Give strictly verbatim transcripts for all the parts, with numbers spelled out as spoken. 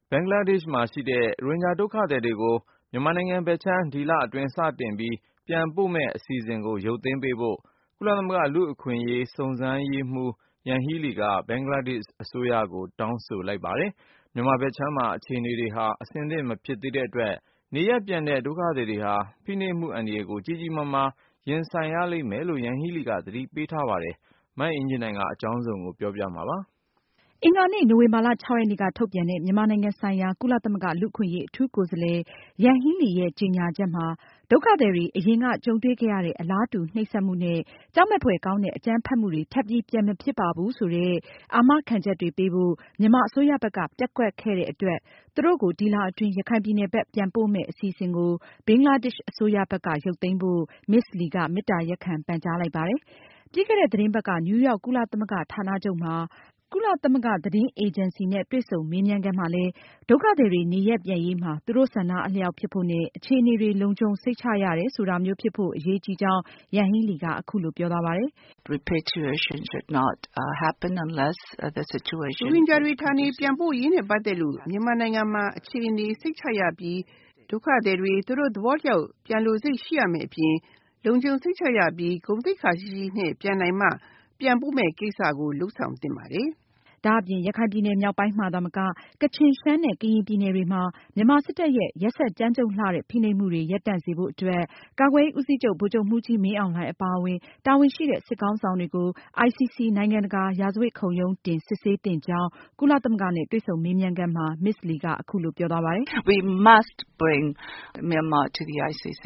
ဘင်္ဂလားဒေ့ရှ်မှာရှိတဲ့ ရိုဟင်ဂျာဒုက္ခသည်တွေကိုမြန်မာနိုင်ငံဘက်ခြမ်းဒီလအတွင်းစတင်ပြီးပြန်ပို့မယ့်အစီအစဉ်ကိုရုပ်သိမ်းပေးဖို့ကုလသမဂ္ဂလူ့အခွင့်အရေးစုံစမ်းရေးမှူးယန်ဟီးလီကဘင်္ဂလားဒေ့ရှ်အစိုးရကိုတောင်းဆိုလိုက်ပါတယ်။ မြန်မာဘက်ခြမ်းမှာအခြေအနေတွေဟာအဆင်သင့်မဖြစ်သေးတဲ့အတွက်နေရပ်ပြန်တဲ့ဒုက္ခသည်တွေဟာဖိနှိပ်မှုအန္တရာယ်ကိုကြီးကြီးမားမားရင်ဆိုင်ရလိမ့်မယ်လို့ယန်ဟီးလီကသတိပေးထားပါတယ်။ မအင်ကြင်းနိုင်ကအကြောင်းစုံကိုပြောပြမှာပါ။အင်္ဂါနေ့ နိုဝင်ဘာလ ၆ ရက်နေ့က ထုတ်ပြန်တဲ့ မြန်မာနိုင်ငံဆိုင်ရာ ကုလသမဂ္ဂလူ့အခွင့်အရေးအထူးကိုယ်စားလှယ် ယန်ဟီးလီရဲ့ကြေညာချက်မှာ ဒုက္ခသည်တွေ အရင်ကကြုံတွေ့ခဲ့ရတဲ့အလားတူနှိပ်စက်မှုနဲ့ ကြောက်မက်ဖွယ်ကောင်းတဲ့အကြမ်းဖက်မှုတွေ ထပ်ပြီးပြန်မဖြစ်ပါဘူးဆိုတဲ့ အာမခံချက်တွေပေးဖို့ မြန်မာအစိုးရဘက်က ပျက်ကွက်ခဲ့တဲ့အတွက် သူတို့ကို ဒီလအတွင်း ရခိုင်ပြည်နယ်ဘက်ပြန်ပို့မယ့်အစီအစဉ်ကို ဘင်္ဂလားဒေ့ရှ်အစိုးရဘက်က ရုပ်သိမ်းဖို့ မစ္စလီက မေတ္တာရပ်ခံပန်ကြားလိုက်ပါတယ်။ ပြီးခဲ့တဲ့သတင်းပတ်က နယူးရောက် ကုလသမဂ္ဂဌာနချုပ်မှာ ကုလသမဂ္ဂသတင်းအေဂျင်စီနဲ့တွေ့ဆုံမေးမြန်းခန်းမှာလည်း ဒုက္ခသည်တွေနေရပ်ပြန်ရေးမှာ သူတို့ဆန္ဒအလျောက်ဖြစ်ဖို့နဲ့ အခြေအနေတွေလုံခြုံစိတ်ချရတယ်ဆိုတာမျိုးဖြစ်ဖို့ အရေးကြီးကြောင်း ယန်ဟီးလီက အခုလိုပြောသွားပါတယ်။ “ရိုဟင်ဂျာတွေဌာနေပြန်ပို့ရေးနဲ့ ပတ်သက်လို့ မြန်မာနိုင်ငံမှာအခြေအနေစိတ်ချရပြီး ဒုက္ခသည်တွေသူတို့သဘောကျပြန်လိုစိတ်ရှိရမယ့်အပြင် လုံခြုံစိတ်ချရပြီး ဂုဏ်သိက္ခာရှိရှိနဲ့ပြန်နိုင်မှ ပြန်ပို့မယ့်ကိစ္စကိုလုပ်ဆောင်သင့်ပါတယ်။” ဒါအပြင် ရခိုင်ပြည်နယ်မြောက်ပိုင်းမှာသာမက ကချင်၊ ရှမ်းနဲ့ ကရင်ပြည်နယ်တွေမှာ မြန်မာစစ်တပ်ရဲ့ ရက်စက်ကြမ်းကြုတ်လှတဲ့ ဖိနှိပ်မှုတွေရပ်တန့်စေဖို့အတွက် ကာကွယ်ရေးဦးစီးချုပ် ဗိုလ်ချုပ်မှူးကြီးမင်းအောင်လှိုင်အပါအဝင် တာဝန်ရှိတဲ့စစ်ခေါင်းဆောင်တွေကို အိုင်စီစီ နိုင်ငံတကာရာဇဝတ်ခုံရုံးတင် စစ်ဆေးသင့်ကြောင်း ကုလသမဂ္ဂနဲ့တွေ့ဆုံမေးမြန်းခန်းမှာ မစ္စလီက အခုလိုပြောသွားပါတယ်။ “We must bring Myanmar to the I C C.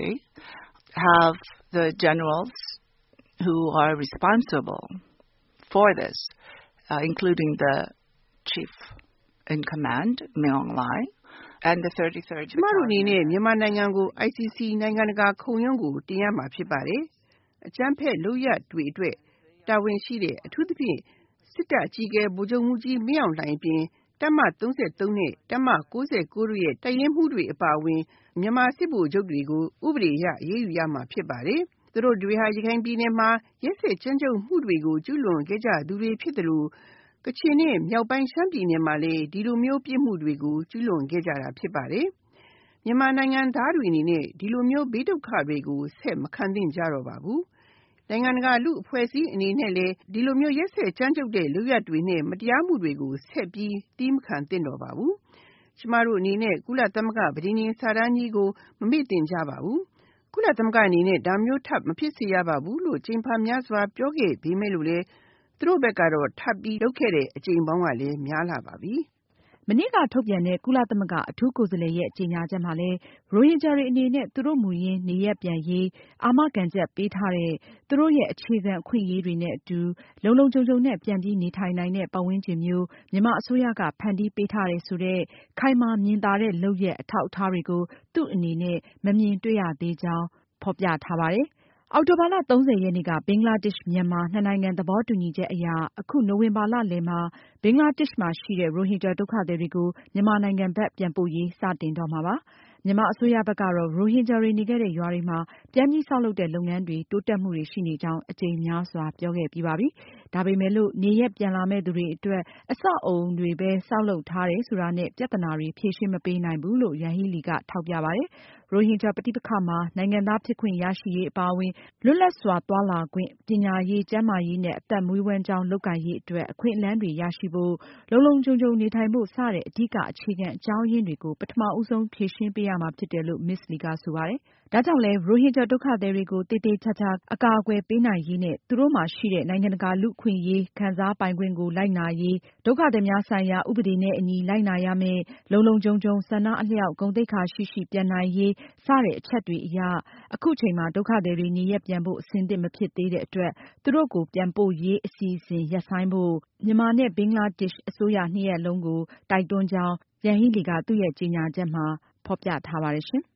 Have the generals who are responsible for this, including the chief in command, Min Aung Hlaing, and the thirty-third ကျမတို့အနေနဲ့မြန်မာနိုင်ငံကို I C C နိုင်ငံတကာခုံရုံးကိုတင်ရမှာဖြစ်ပါတယ်။ အကြမ်းဖက်လုပ်ရပ်တွေအတွက်တာဝန်ရှိတဲ့အထူးသဖြင့်စစ်တပ်အကြီးအကဲဗိုလ်ချုပ်မှူးကြီးမင်းအောင်လှိုင်အပြင် တပ်မ သုံးဆယ့်သုံး နဲ့ တပ်မ ကိုးဆယ့်ကိုး တို့ရဲ့တပ်ရင်းမှူးတွေအပါအဝင် မြန်မာစစ်ဗိုလ်ချုပ်တွေကို ဥပဒေအရအရေးယူရမှာဖြစ်ပါတယ်။ သူတို့တွေဟာ ရခိုင်ပြည်နယ်မှာ ရက်စက်ကြမ်းကြုတ်မှုတွေကိုကျူးလွန်ခဲ့ကြသူတွေဖြစ်သလို ကချင်နဲ့မြောက်ပိုင်းရှမ်းပြည်နယ်မှာလည်း ဒီလိုမျိုးပြစ်မှုတွေကိုကျူးလွန်ခဲ့ကြတာဖြစ်ပါတယ်။ မြန်မာနိုင်ငံသားတွေအနေနဲ့ ဒီလိုမျိုးဘေးဒုက္ခတွေကိုဆက်မခံသင့်ကြတော့ပါဘူး။ နိုင်ငံတကာလူ့အဖွဲ့အစည်းအနေနဲ့လည်း ဒီလိုမျိုးရက်စက်ကြမ်းကြုတ်တဲ့လုပ်ရပ်တွေနဲ့ မတရားမှုတွေကိုဆက်ပြီးသည်းမခံသင့်တော့ပါဘူး။ ကျမတို့အနေနဲ့ ကုလသမဂ္ဂပဋိညာဉ်စာတမ်းကြီးကိုမမေ့သင့်ကြပါဘူး။ ကုလသမဂ္ဂအနေနဲ့ ဒါမျိုးထပ်မဖြစ်စေရပါဘူးလို့ ကြိမ်ဖန်များစွာပြောခဲ့ပေမယ့်လို့လည်း သူတို့ဘက်ကတော့ ထပ်ပြီးလုပ်ခဲ့တဲ့အကြိမ်ပေါင်းကလည်းများလှပါပြီ။” မနေ့ကထုတ်ပြန်တဲ့ ကုလသမဂ္ဂအထူးကိုယ်စားလှယ်ရဲ့ကြေညာချက်မှာလည်း ရိုဟင်ဂျာတွေအနေနဲ့ သူတို့မူရင်းနေရပ်ပြန်ရေး အာမခံချက်ပေးထားတဲ့ သူတို့ရဲ့အခြေခံအခွင့်အရေးတွေနဲ့အတူ လုံလုံခြုံခြုံနဲ့ပြန်ပြီးနေထိုင်နိုင်တဲ့ ပတ်ဝန်းကျင်မျိုး မြန်မာအစိုးရက ဖန်တီးပေးထားတယ်ဆိုတဲ့ ခိုင်မာမြင်သာတဲ့လုပ်ရပ်အထောက်အထားတွေကို သူ့အနေနဲ့ မမြင်တွေ့ရသေးကြောင်း ဖေါ်ပြထားပါတယ်။ အောက်တိုဘာလ ၃၀ ရက်နေ့က ဘင်္ဂလားဒေ့ရှ်-မြန်မာ နှစ်နိုင်ငံသဘောတူညီချက်အရ အခုနိုဝင်ဘာလလယ်မှာ ဘင်္ဂလားဒေ့ရှ်မှာရှိတဲ့ ရိုဟင်ဂျာဒုက္ခသည်တွေကို မြန်မာနိုင်ငံဘက်ပြန်ပို့ရေး စတင်တော့မှာဖြစ်ပါတယ်။ မြန်မာအစိုးရဘက်ကတော့ ရိုဟင်ဂျာတွေနေခဲ့တဲ့ရွာတွေမှာ ပြန်ပြီးဆောက်လုပ်တဲ့လုပ်ငန်းတွေ တိုးတက်မှုတွေရှိနေကြောင်း အကြိမ်များစွာပြောခဲ့ပြီးပါပြီ။ ဒါပေမယ်လို့ နေရပ်ပြန်လာမယ့်သူတွေအတွက် အဆောက်အဦတွေပဲဆောက်လုပ်ထားတယ်ဆိုတာနဲ့ ပြဿနာတွေဖြေရှင်းမပေးနိုင်ဘူးလို့ ယန်ဟီးလီက ထောက်ပြပါတယ်။ ရိုဟင်ဂျာပဋိပက္ခမှာ နိုင်ငံသားဖြစ်ခွင့်ရရှိရေးအပါအဝင် လွတ်လပ်စွာသွားလာခွင့်၊ ပညာရေး၊ ကျန်းမာရေးနဲ့ အသက်မွေးဝမ်းကျောင်းလုပ်ကိုင်ရေးအတွက် အခွင့်အလမ်းတွေရရှိဖို့၊ လုံလုံခြုံခြုံနေထိုင်ဖို့ စတဲ့ အဓိကအခြေခံအကြောင်းအရင်းတွေကို ပထမဦးဆုံးဖြေရှင်းပေးရမှာဖြစ်တယ်လို့ မစ္စလီကဆိုပါတယ်။ ဒါကြောင့်လည်း ရိုဟင်ဂျာဒုက္ခသည်တွေကို သေသေချာချာအကာအကွယ်ပေးနိုင်ရေးနဲ့ သူတို့မှာရှိတဲ့ နိုင်ငံတကာလူ့အခွင့်အရေးခံစားပိုင်ခွင့်ကိုလိုက်နာရေး၊ ဒုက္ခသည်များဆိုင်ရာ ဥပဒေနဲ့အညီလိုက်နာရမယ့် လုံလုံခြုံခြုံ ဆန္ဒအလျောက် ဂုဏ်သိက္ခာရှိရှိပြန်နိုင်ရေး စတဲ့အချက်တွေအရ အခုချိန်မှာ ဒုက္ခသည်တွေနေရပ်ပြန်ဖို့ အဆင်သင့်မဖြစ်သေးတဲ့အတွက် သူတို့ကိုပြန်ပို့ရေးအစီအစဉ်ရပ်ဆိုင်းဖို့ မြန်မာနဲ့ ဘင်္ဂလားဒေ့ရှ်အစိုးရနှစ်ရပ်လုံးကို တိုက်တွန်းကြောင်း ယန်ဟီးလီက သူရဲ့ကြေညာချက်မှာ ဖေါ်ပြထားပါတယ်ရှင်။